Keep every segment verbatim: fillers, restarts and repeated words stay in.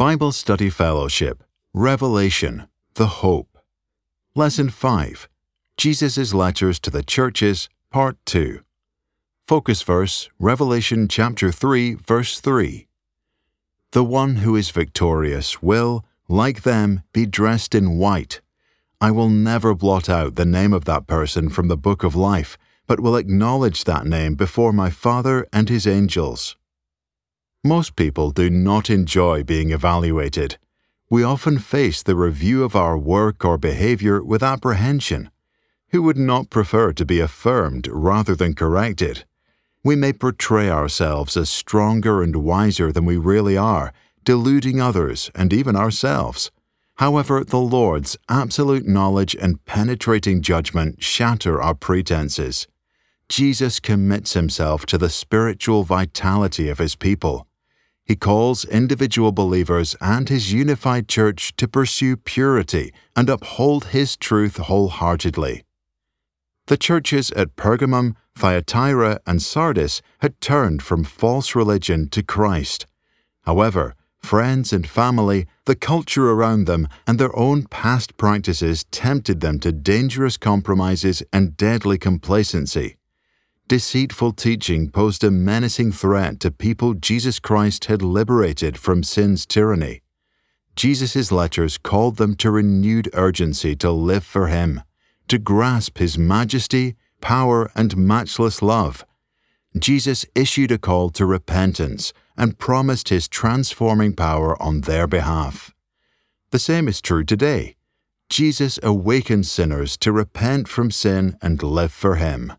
Bible Study Fellowship, Revelation, the Hope. Lesson five, Jesus' Letters to the Churches, Part two. Focus verse, Revelation chapter three, verse three. The one who is victorious will, like them, be dressed in white. I will never blot out the name of that person from the book of life, but will acknowledge that name before my Father and His angels. Most people do not enjoy being evaluated. We often face the review of our work or behavior with apprehension. Who would not prefer to be affirmed rather than corrected? We may portray ourselves as stronger and wiser than we really are, deluding others and even ourselves. However, the Lord's absolute knowledge and penetrating judgment shatter our pretenses. Jesus commits Himself to the spiritual vitality of His people. He calls individual believers and His unified church to pursue purity and uphold His truth wholeheartedly. The churches at Pergamum, Thyatira, and Sardis had turned from false religion to Christ. However, friends and family, the culture around them, and their own past practices tempted them to dangerous compromises and deadly complacency. Deceitful teaching posed a menacing threat to people Jesus Christ had liberated from sin's tyranny. Jesus' letters called them to renewed urgency to live for Him, to grasp His majesty, power, and matchless love. Jesus issued a call to repentance and promised His transforming power on their behalf. The same is true today. Jesus awakens sinners to repent from sin and live for Him.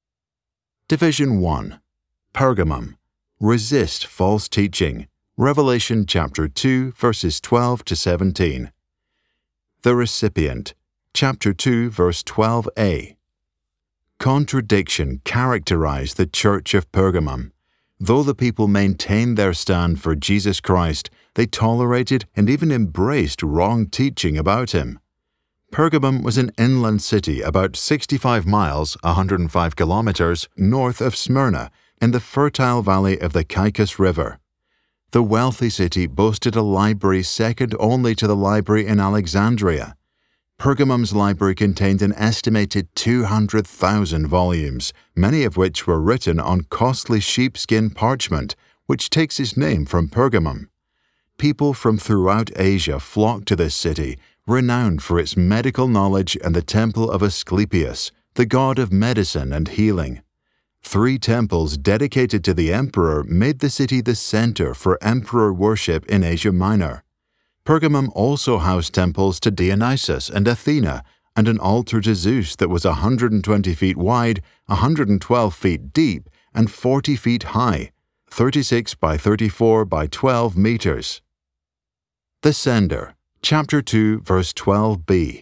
Division one. Pergamum. Resist false teaching. Revelation chapter two, verses twelve to seventeen. The recipient. Chapter two, verse twelve a. Contradiction characterized the church of Pergamum. Though the people maintained their stand for Jesus Christ, they tolerated and even embraced wrong teaching about Him. Pergamum was an inland city about sixty-five miles, one hundred five kilometers, north of Smyrna, in the fertile valley of the Caicus River. The wealthy city boasted a library second only to the library in Alexandria. Pergamum's library contained an estimated two hundred thousand volumes, many of which were written on costly sheepskin parchment, which takes its name from Pergamum. People from throughout Asia flocked to this city, renowned for its medical knowledge and the temple of Asclepius, the god of medicine and healing. Three temples dedicated to the emperor made the city the center for emperor worship in Asia Minor. Pergamum also housed temples to Dionysus and Athena, and an altar to Zeus that was one hundred twenty feet wide, one hundred twelve feet deep, and forty feet high, thirty-six by thirty-four by twelve meters. The Sender. Chapter two, verse twelve b.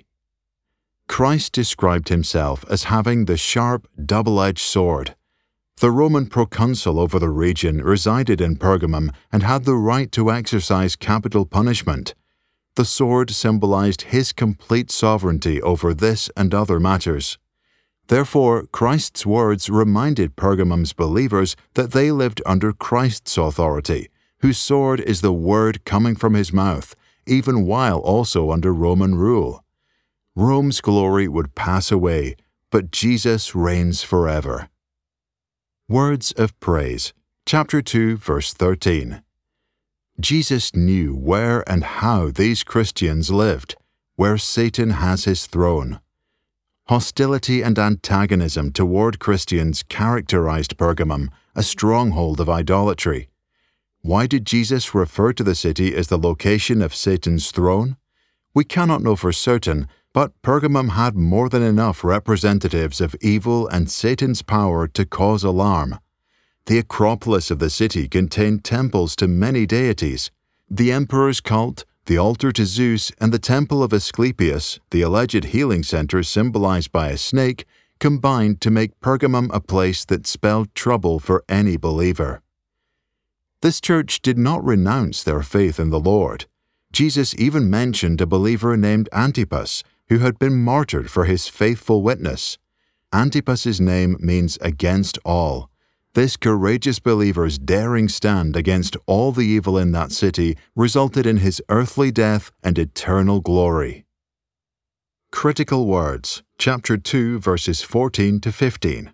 Christ described Himself as having the sharp, double-edged sword. The Roman proconsul over the region resided in Pergamum and had the right to exercise capital punishment. The sword symbolized His complete sovereignty over this and other matters. Therefore, Christ's words reminded Pergamum's believers that they lived under Christ's authority, whose sword is the word coming from His mouth, even while also under Roman rule. Rome's glory would pass away, but Jesus reigns forever. Words of Praise. Chapter two, verse thirteen. Jesus knew where and how these Christians lived, where Satan has his throne. Hostility and antagonism toward Christians characterized Pergamum, a stronghold of idolatry. Why did Jesus refer to the city as the location of Satan's throne? We cannot know for certain, but Pergamum had more than enough representatives of evil and Satan's power to cause alarm. The Acropolis of the city contained temples to many deities. The emperor's cult, the altar to Zeus, and the temple of Asclepius, the alleged healing center symbolized by a snake, combined to make Pergamum a place that spelled trouble for any believer. This church did not renounce their faith in the Lord. Jesus even mentioned a believer named Antipas, who had been martyred for his faithful witness. Antipas's name means against all. This courageous believer's daring stand against all the evil in that city resulted in his earthly death and eternal glory. Critical words, chapter two, verses fourteen to fifteen.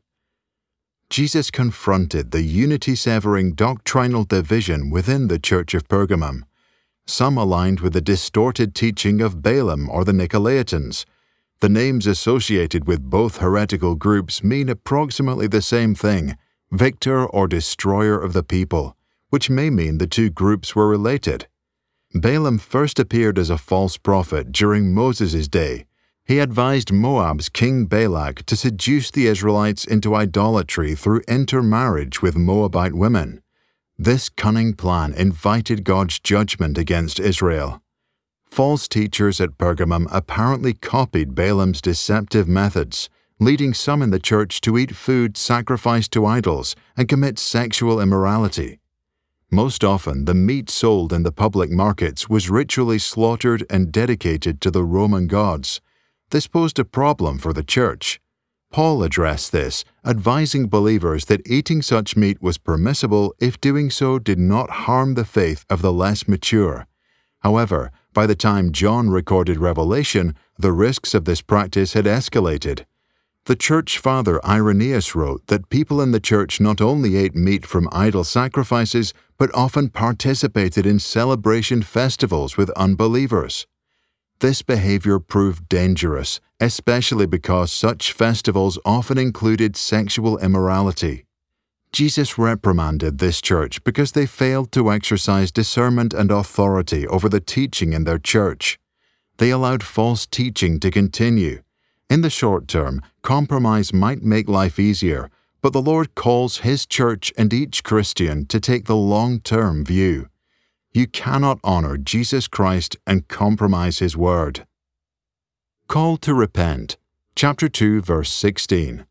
Jesus confronted the unity-severing doctrinal division within the Church of Pergamum. Some aligned with the distorted teaching of Balaam or the Nicolaitans. The names associated with both heretical groups mean approximately the same thing, victor or destroyer of the people, which may mean the two groups were related. Balaam first appeared as a false prophet during Moses' day. He advised Moab's king Balak to seduce the Israelites into idolatry through intermarriage with Moabite women. This cunning plan invited God's judgment against Israel. False teachers at Pergamum apparently copied Balaam's deceptive methods, leading some in the church to eat food sacrificed to idols and commit sexual immorality. Most often, the meat sold in the public markets was ritually slaughtered and dedicated to the Roman gods. This posed a problem for the church. Paul addressed this, advising believers that eating such meat was permissible if doing so did not harm the faith of the less mature. However, by the time John recorded Revelation, the risks of this practice had escalated. The church father Irenaeus wrote that people in the church not only ate meat from idol sacrifices, but often participated in celebration festivals with unbelievers. This behavior proved dangerous, especially because such festivals often included sexual immorality. Jesus reprimanded this church because they failed to exercise discernment and authority over the teaching in their church. They allowed false teaching to continue. In the short term, compromise might make life easier, but the Lord calls His church and each Christian to take the long-term view. You cannot honor Jesus Christ and compromise His word. Call to repent, chapter two, verse sixteen.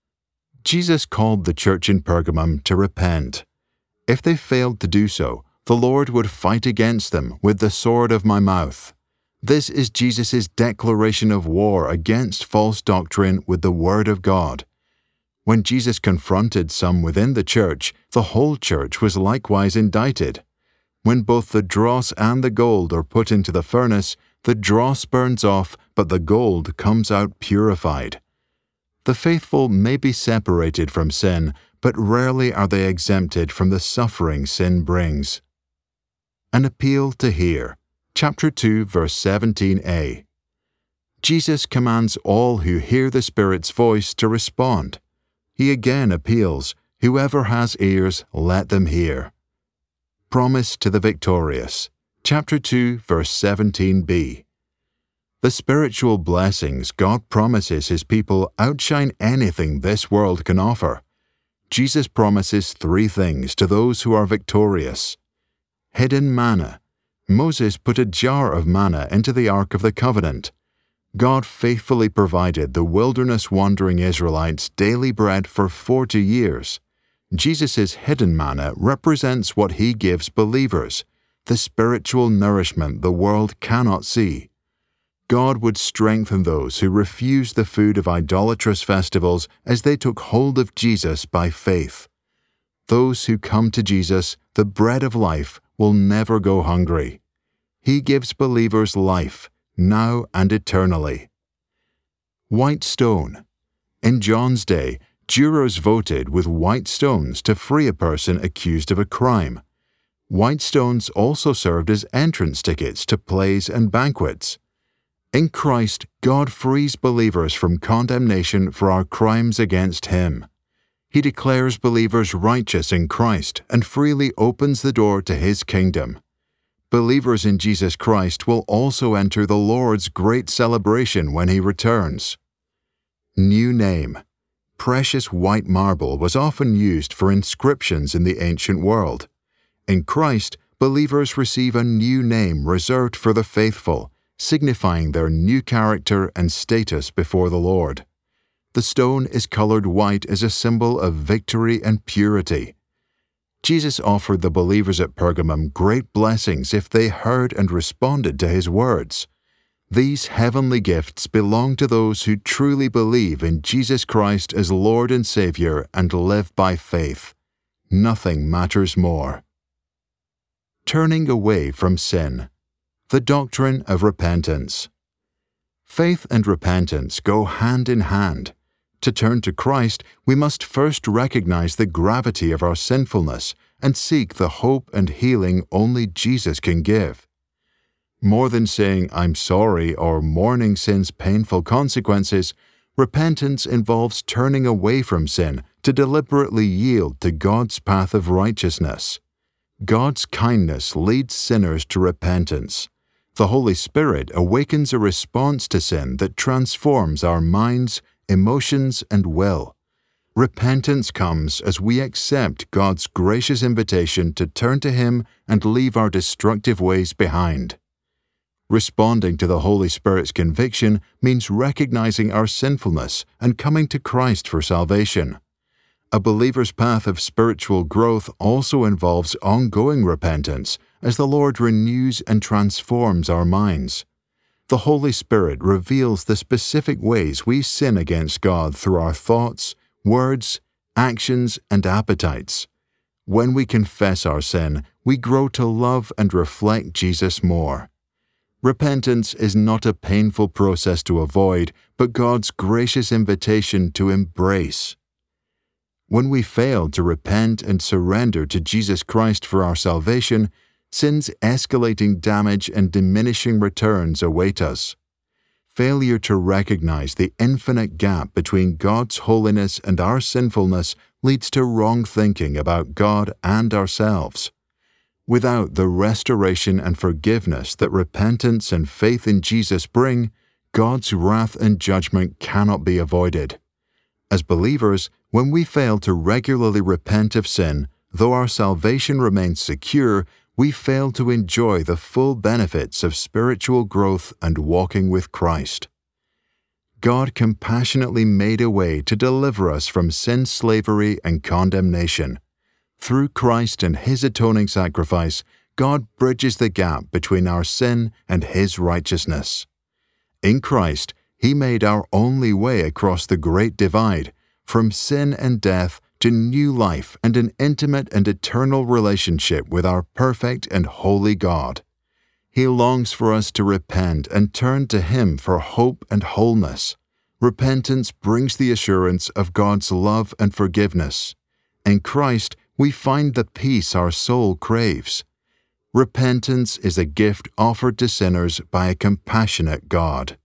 Jesus called the church in Pergamum to repent. If they failed to do so, the Lord would fight against them with the sword of my mouth. This is Jesus' declaration of war against false doctrine with the Word of God. When Jesus confronted some within the church, the whole church was likewise indicted. When both the dross and the gold are put into the furnace, the dross burns off, but the gold comes out purified. The faithful may be separated from sin, but rarely are they exempted from the suffering sin brings. An appeal to hear. Chapter two, verse seventeen a. Jesus commands all who hear the Spirit's voice to respond. He again appeals, "Whoever has ears, let them hear." Promise to the victorious. Chapter two, verse seventeen b. The spiritual blessings God promises His people outshine anything this world can offer. Jesus promises three things to those who are victorious. Hidden manna. Moses put a jar of manna into the Ark of the Covenant. God faithfully provided the wilderness-wandering Israelites daily bread for forty years. Jesus' hidden manna represents what He gives believers, the spiritual nourishment the world cannot see. God would strengthen those who refuse the food of idolatrous festivals as they took hold of Jesus by faith. Those who come to Jesus, the bread of life, will never go hungry. He gives believers life, now and eternally. White stone. In John's day, jurors voted with white stones to free a person accused of a crime. White stones also served as entrance tickets to plays and banquets. In Christ, God frees believers from condemnation for our crimes against Him. He declares believers righteous in Christ and freely opens the door to His kingdom. Believers in Jesus Christ will also enter the Lord's great celebration when He returns. New name. Precious white marble was often used for inscriptions in the ancient world. In Christ, believers receive a new name reserved for the faithful, signifying their new character and status before the Lord. The stone is colored white as a symbol of victory and purity. Jesus offered the believers at Pergamum great blessings if they heard and responded to His words. These heavenly gifts belong to those who truly believe in Jesus Christ as Lord and Savior and live by faith. nothing matters more. Turning away from sin. The doctrine of repentance. Faith and repentance go hand in hand. To turn to Christ, we must first recognize the gravity of our sinfulness and seek the hope and healing only Jesus can give. More than saying, "I'm sorry," or mourning sin's painful consequences, repentance involves turning away from sin to deliberately yield to God's path of righteousness. God's kindness leads sinners to repentance. The Holy Spirit awakens a response to sin that transforms our minds, emotions, and will. Repentance comes as we accept God's gracious invitation to turn to Him and leave our destructive ways behind. Responding to the Holy Spirit's conviction means recognizing our sinfulness and coming to Christ for salvation. A believer's path of spiritual growth also involves ongoing repentance as the Lord renews and transforms our minds. The Holy Spirit reveals the specific ways we sin against God through our thoughts, words, actions, and appetites. When we confess our sin, we grow to love and reflect Jesus more. Repentance is not a painful process to avoid, but God's gracious invitation to embrace. When we fail to repent and surrender to Jesus Christ for our salvation, sin's escalating damage and diminishing returns await us. Failure to recognize the infinite gap between God's holiness and our sinfulness leads to wrong thinking about God and ourselves. Without the restoration and forgiveness that repentance and faith in Jesus bring, God's wrath and judgment cannot be avoided. As believers, when we fail to regularly repent of sin, though our salvation remains secure, we fail to enjoy the full benefits of spiritual growth and walking with Christ. God compassionately made a way to deliver us from sin's slavery and condemnation. Through Christ and His atoning sacrifice, God bridges the gap between our sin and His righteousness. In Christ, He made our only way across the great divide, from sin and death to new life and an intimate and eternal relationship with our perfect and holy God. He longs for us to repent and turn to Him for hope and wholeness. Repentance brings the assurance of God's love and forgiveness. In Christ, we find the peace our soul craves. Repentance is a gift offered to sinners by a compassionate God.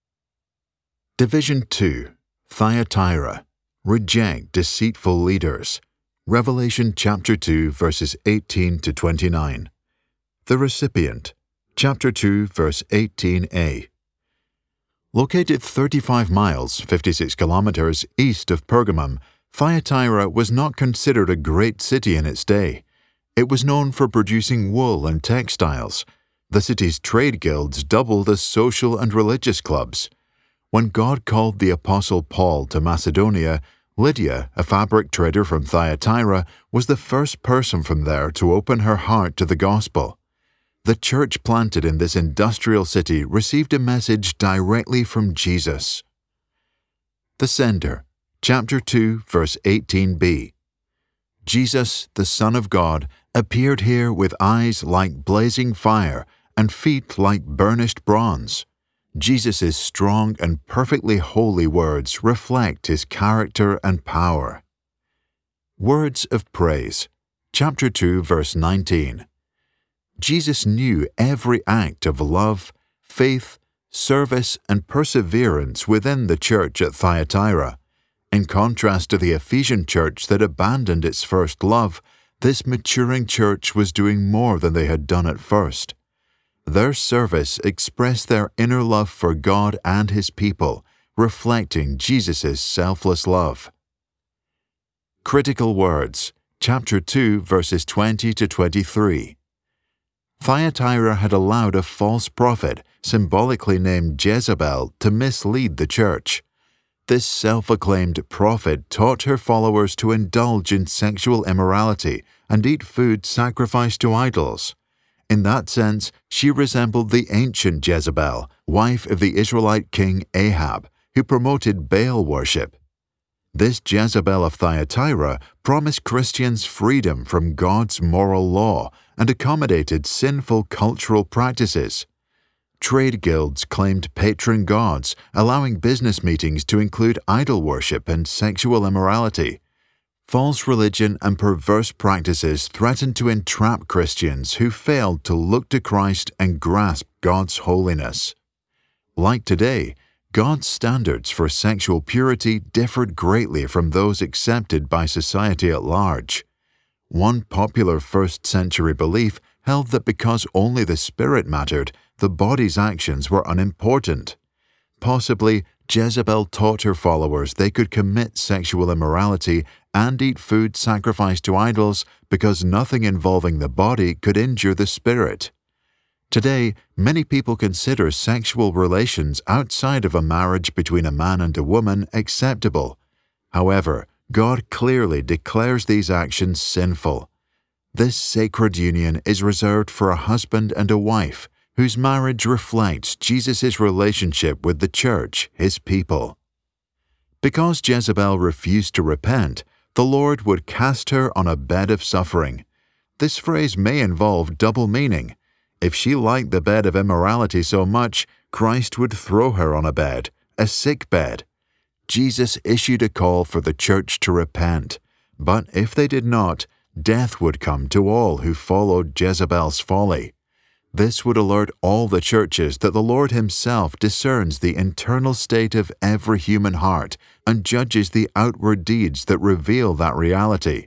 Division two. Thyatira. Reject deceitful leaders. Revelation chapter two, verses eighteen to twenty-nine. The recipient. Chapter two, verse eighteen a. Located thirty-five miles, fifty-six kilometers east of Pergamum, Thyatira was not considered a great city in its day. It was known for producing wool and textiles. The city's trade guilds doubled as social and religious clubs. When God called the Apostle Paul to Macedonia, Lydia, a fabric trader from Thyatira, was the first person from there to open her heart to the gospel. The church planted in this industrial city received a message directly from Jesus. The sender. Chapter two, verse eighteen b. Jesus, the Son of God, appeared here with eyes like blazing fire and feet like burnished bronze. Jesus' strong and perfectly holy words reflect His character and power. Words of praise. Chapter two, verse nineteen. Jesus knew every act of love, faith, service, and perseverance within the church at Thyatira. In contrast to the Ephesian church that abandoned its first love, this maturing church was doing more than they had done at first. Their service expressed their inner love for God and His people, reflecting Jesus' selfless love. Critical words. Chapter two, verses twenty to twenty-three. Thyatira had allowed a false prophet, symbolically named Jezebel, to mislead the church. This self-acclaimed prophet taught her followers to indulge in sexual immorality and eat food sacrificed to idols. In that sense, she resembled the ancient Jezebel, wife of the Israelite king Ahab, who promoted Baal worship. This Jezebel of Thyatira promised Christians freedom from God's moral law and accommodated sinful cultural practices. Trade guilds claimed patron gods, allowing business meetings to include idol worship and sexual immorality. False religion and perverse practices threatened to entrap Christians who failed to look to Christ and grasp God's holiness. Like today, God's standards for sexual purity differed greatly from those accepted by society at large. One popular first-century belief held that because only the spirit mattered, the body's actions were unimportant. Possibly, Jezebel taught her followers they could commit sexual immorality and eat food sacrificed to idols because nothing involving the body could injure the spirit. Today, many people consider sexual relations outside of a marriage between a man and a woman acceptable. However, God clearly declares these actions sinful. This sacred union is reserved for a husband and a wife, whose marriage reflects Jesus' relationship with the church, his people. Because Jezebel refused to repent, the Lord would cast her on a bed of suffering. This phrase may involve double meaning. If she liked the bed of immorality so much, Christ would throw her on a bed, a sick bed. Jesus issued a call for the church to repent, but if they did not, death would come to all who followed Jezebel's folly. This would alert all the churches that the Lord himself discerns the internal state of every human heart and judges the outward deeds that reveal that reality.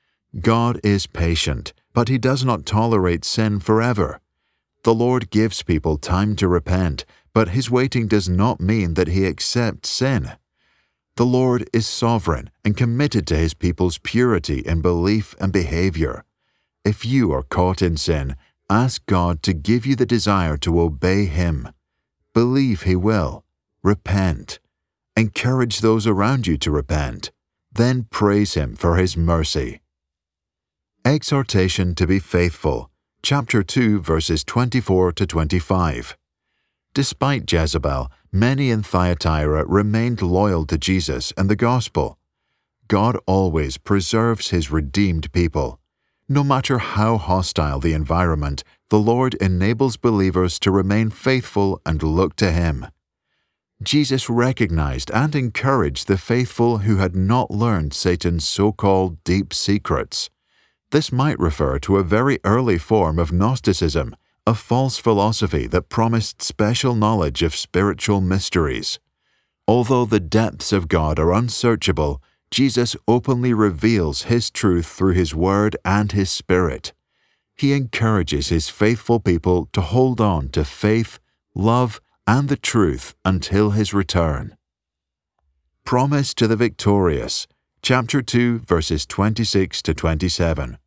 God is patient, but he does not tolerate sin forever. The Lord gives people time to repent, but his waiting does not mean that he accepts sin. The Lord is sovereign and committed to his people's purity in belief and behavior. If you are caught in sin, ask God to give you the desire to obey him. Believe he will. Repent. Encourage those around you to repent. Then praise him for his mercy. Exhortation to be faithful. Chapter two, verses twenty-four to twenty-five. Despite Jezebel, many in Thyatira remained loyal to Jesus and the gospel. God always preserves his redeemed people. No matter how hostile the environment, the Lord enables believers to remain faithful and look to him. Jesus recognized and encouraged the faithful who had not learned Satan's so-called deep secrets. This might refer to a very early form of Gnosticism, a false philosophy that promised special knowledge of spiritual mysteries. Although the depths of God are unsearchable, Jesus openly reveals his truth through his word and his Spirit. He encourages his faithful people to hold on to faith, love, and the truth until his return. Promise to the victorious. Chapter two, verses twenty-six to twenty-seven.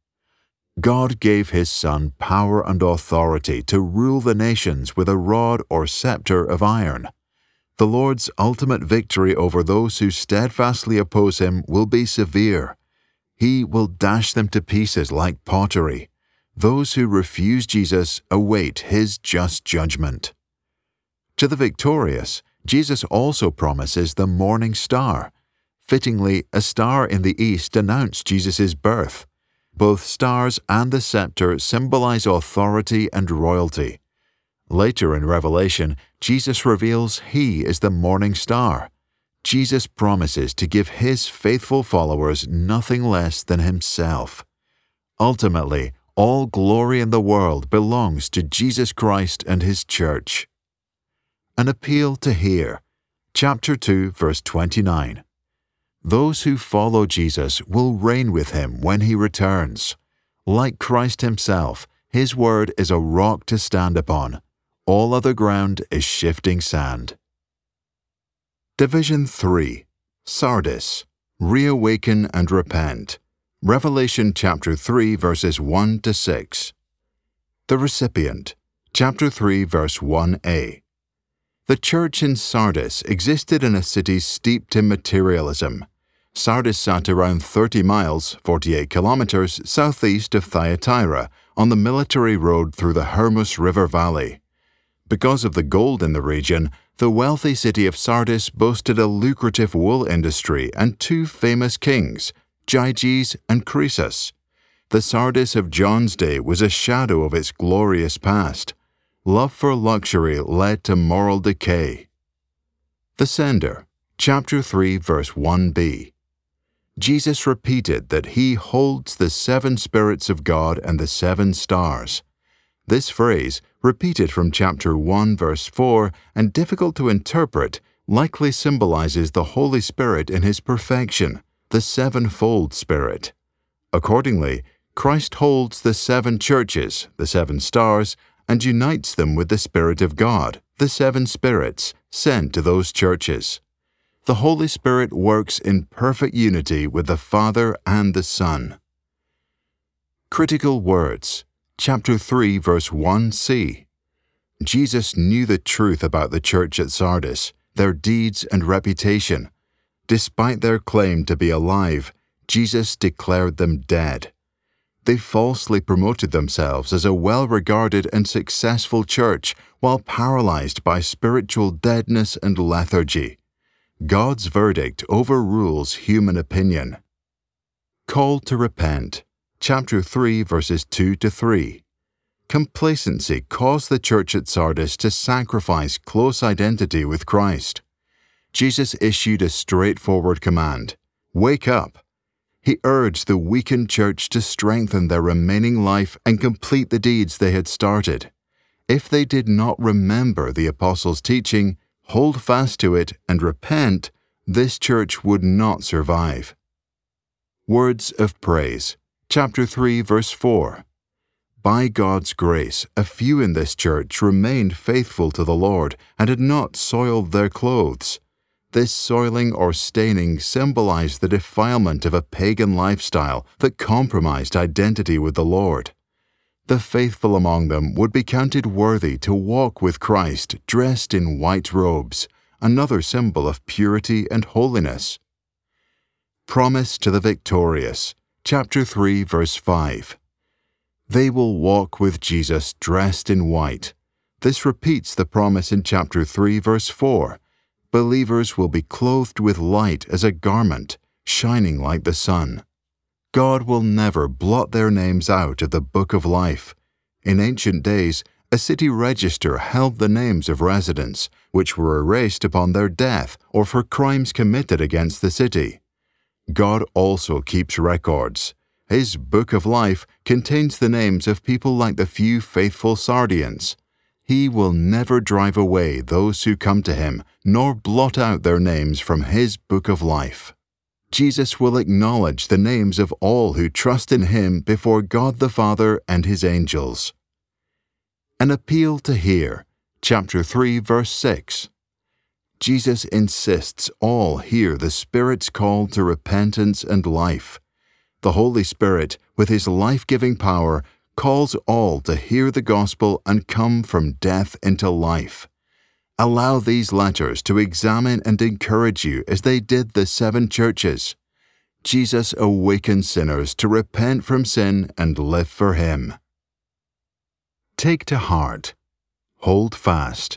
God gave his Son power and authority to rule the nations with a rod or scepter of iron. The Lord's ultimate victory over those who steadfastly oppose him will be severe. He will dash them to pieces like pottery. Those who refuse Jesus await his just judgment. To the victorious, Jesus also promises the morning star. Fittingly, a star in the east announced Jesus' birth. Both stars and the scepter symbolize authority and royalty. Later in Revelation, Jesus reveals he is the morning star. Jesus promises to give his faithful followers nothing less than himself. Ultimately, all glory in the world belongs to Jesus Christ and his church. An appeal to hear. Chapter two, verse twenty-nine. Those who follow Jesus will reign with him when he returns. Like Christ himself, his word is a rock to stand upon. All other ground is shifting sand. Division three. Sardis. Reawaken and repent. Revelation chapter three, verses one to six. The recipient. Chapter three, verse one a. The church in Sardis existed in a city steeped in materialism. Sardis sat around thirty miles, forty-eight kilometers, southeast of Thyatira, on the military road through the Hermus River Valley. Because of the gold in the region, the wealthy city of Sardis boasted a lucrative wool industry and two famous kings, Gyges and Croesus. The Sardis of John's day was a shadow of its glorious past. Love for luxury led to moral decay. The Sender, chapter three, verse one b. Jesus repeated that he holds the seven spirits of God and the seven stars. This phrase, repeated from chapter one, verse four, and difficult to interpret, likely symbolizes the Holy Spirit in his perfection, the sevenfold Spirit. Accordingly, Christ holds the seven churches, the seven stars, and unites them with the Spirit of God, the seven spirits, sent to those churches. The Holy Spirit works in perfect unity with the Father and the Son. Critical words. Chapter three, verse one c. Jesus knew the truth about the church at Sardis, their deeds and reputation. Despite their claim to be alive, Jesus declared them dead. They falsely promoted themselves as a well-regarded and successful church while paralyzed by spiritual deadness and lethargy. God's verdict overrules human opinion. Call to repent. Chapter three, verses two to three. Complacency caused the church at Sardis to sacrifice close identity with Christ. Jesus issued a straightforward command: wake up. He urged the weakened church to strengthen their remaining life and complete the deeds they had started. If they did not remember the apostles' teaching, hold fast to it, and repent, this church would not survive. Words of praise. Chapter three, verse four. By God's grace, a few in this church remained faithful to the Lord and had not soiled their clothes. This soiling or staining symbolized the defilement of a pagan lifestyle that compromised identity with the Lord. The faithful among them would be counted worthy to walk with Christ dressed in white robes, another symbol of purity and holiness. Promise to the victorious. Chapter three, verse five. They will walk with Jesus dressed in white. This repeats the promise in chapter three, verse four. Believers will be clothed with light as a garment, shining like the sun. God will never blot their names out of the book of life. In ancient days, a city register held the names of residents, which were erased upon their death or for crimes committed against the city. God also keeps records. His book of life contains the names of people like the few faithful Sardians. He will never drive away those who come to him, nor blot out their names from his book of life. Jesus will acknowledge the names of all who trust in him before God the Father and his angels. An appeal to hear. Chapter three, verse six. Jesus insists all hear the Spirit's call to repentance and life. The Holy Spirit, with his life-giving power, calls all to hear the gospel and come from death into life. Allow these letters to examine and encourage you as they did the seven churches. Jesus awakens sinners to repent from sin and live for him. Take to heart. Hold fast.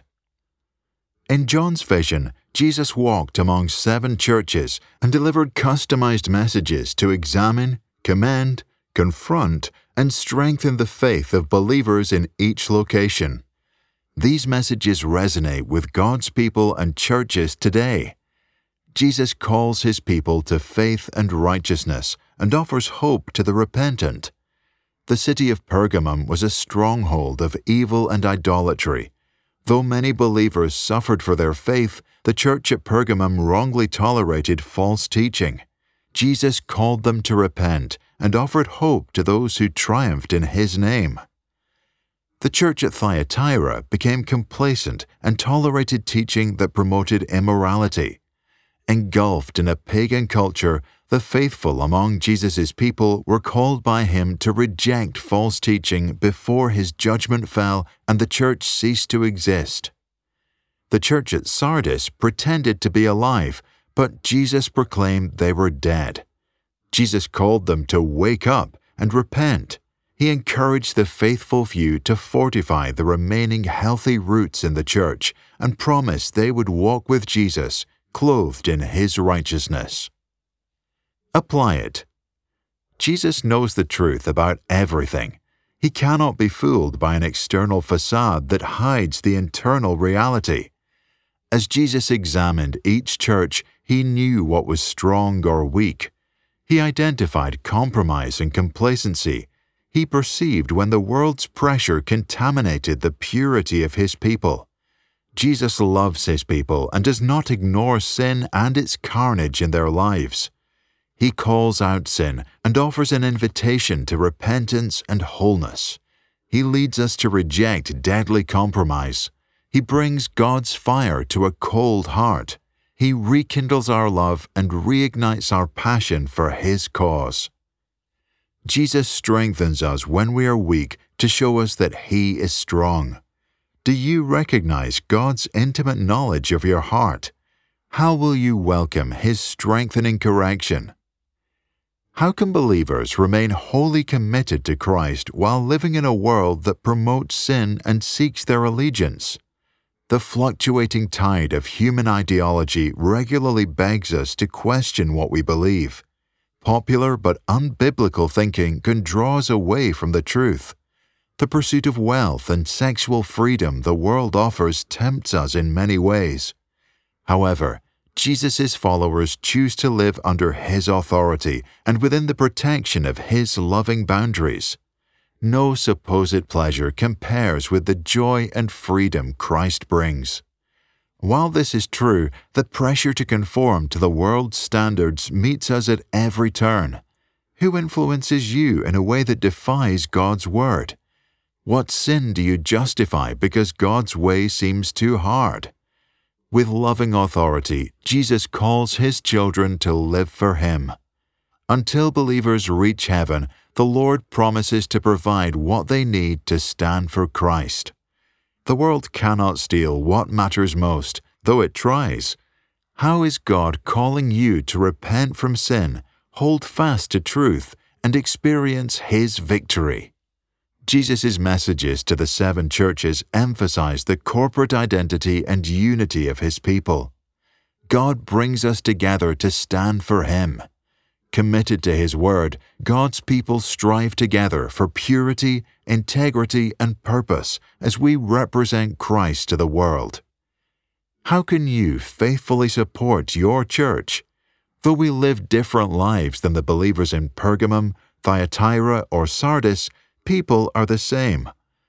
In John's vision, Jesus walked among seven churches and delivered customized messages to examine, commend, confront, and strengthen the faith of believers in each location. These messages resonate with God's people and churches today. Jesus calls his people to faith and righteousness and offers hope to the repentant. The city of Pergamum was a stronghold of evil and idolatry. Though many believers suffered for their faith, the church at Pergamum wrongly tolerated false teaching. Jesus called them to repent and offered hope to those who triumphed in his name. The church at Thyatira became complacent and tolerated teaching that promoted immorality. Engulfed in a pagan culture, the faithful among Jesus' people were called by him to reject false teaching before his judgment fell and the church ceased to exist. The church at Sardis pretended to be alive, but Jesus proclaimed they were dead. Jesus called them to wake up and repent. He encouraged the faithful few to fortify the remaining healthy roots in the church and promised they would walk with Jesus, clothed in His righteousness. Apply it. Jesus knows the truth about everything. He cannot be fooled by an external facade that hides the internal reality. As Jesus examined each church, He knew what was strong or weak. He identified compromise and complacency. He perceived when the world's pressure contaminated the purity of His people. Jesus loves His people and does not ignore sin and its carnage in their lives. He calls out sin and offers an invitation to repentance and wholeness. He leads us to reject deadly compromise. He brings God's fire to a cold heart. He rekindles our love and reignites our passion for His cause. Jesus strengthens us when we are weak to show us that He is strong. Do you recognize God's intimate knowledge of your heart? How will you welcome His strengthening correction? How can believers remain wholly committed to Christ while living in a world that promotes sin and seeks their allegiance? The fluctuating tide of human ideology regularly begs us to question what we believe. Popular but unbiblical thinking can draw us away from the truth. The pursuit of wealth and sexual freedom the world offers tempts us in many ways. However, Jesus' followers choose to live under His authority and within the protection of His loving boundaries. No supposed pleasure compares with the joy and freedom Christ brings. While this is true, the pressure to conform to the world's standards meets us at every turn. Who influences you in a way that defies God's word? What sin do you justify because God's way seems too hard? With loving authority, Jesus calls His children to live for Him. Until believers reach heaven, the Lord promises to provide what they need to stand for Christ. The world cannot steal what matters most, though it tries. How is God calling you to repent from sin, hold fast to truth, and experience His victory? Jesus' messages to the seven churches emphasize the corporate identity and unity of His people. God brings us together to stand for Him. Committed to His word, God's people strive together for purity, integrity, and purpose as we represent Christ to the world. How can you faithfully support your church? Though we live different lives than the believers in Pergamum, Thyatira, or Sardis, people are the same.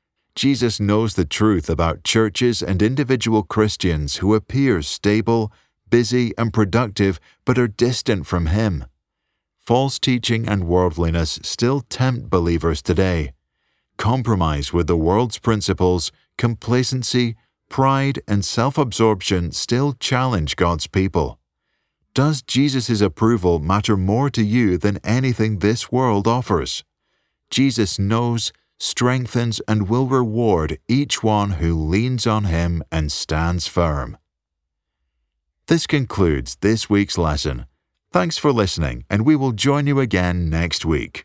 Jesus knows the truth about churches and individual Christians who appear stable, busy, and productive but are distant from Him. False teaching and worldliness still tempt believers today. Compromise with the world's principles, complacency, pride, and self-absorption still challenge God's people. Does Jesus' approval matter more to you than anything this world offers? Jesus knows, strengthens, and will reward each one who leans on Him and stands firm. This concludes this week's lesson. Thanks for listening, and we will join you again next week.